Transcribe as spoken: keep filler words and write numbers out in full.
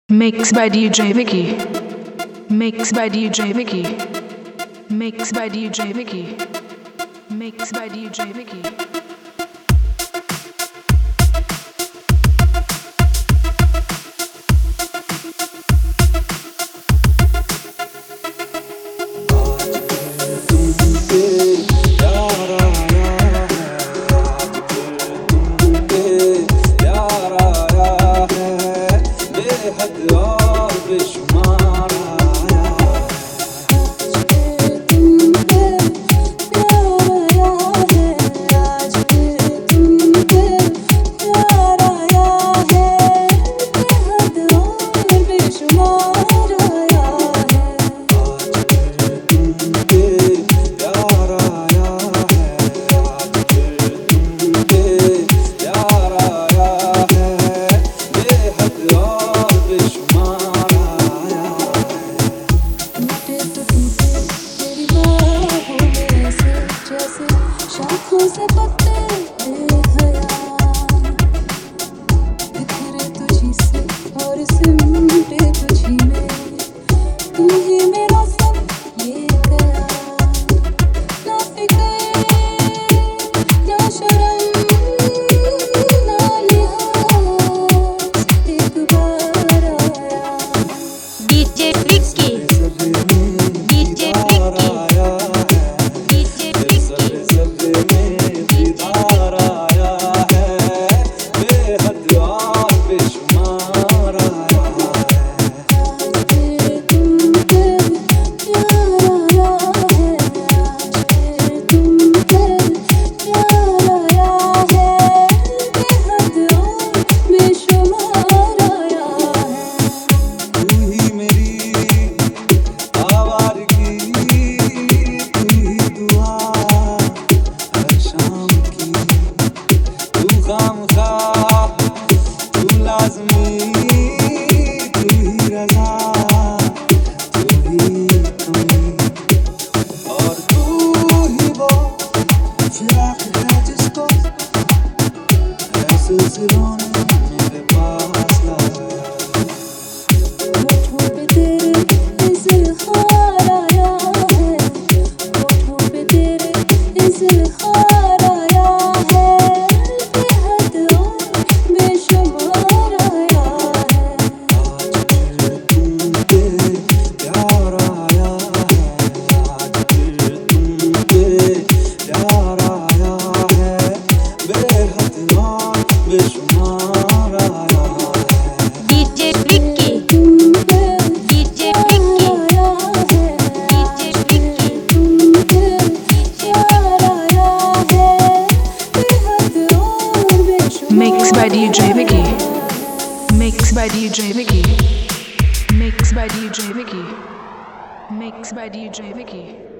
Mixed by D J Vicky. Mixed by D J Vicky. Mixed by D J Vicky. Mixed by D J Vicky. शाखों से पत्ते बेहया बिखरे तुझी से और सिमटे तुझी में तू ही मेरा सब ये गया ना फिक्र ना शर्म ना लिहाज एक बार आया डीजे विक्की डीजे विक्की मेरे पास होठों पे तेरे इज़हार आया है होठों पे तेरे इज़हार आया है बेहद और बेशुमार आया है आज फिर तुम पे प्यार आया है आज फिर तुम पे प्यार आया है बेहद और बेशुमार आया है DJ Vicky DJ Vicky DJ Vicky प्यार आया है बेहद और बेशुमार Mixed by D J Vicky. Mixed by D J Vicky. Mixed by D J Vicky. Mixed by D J Vicky.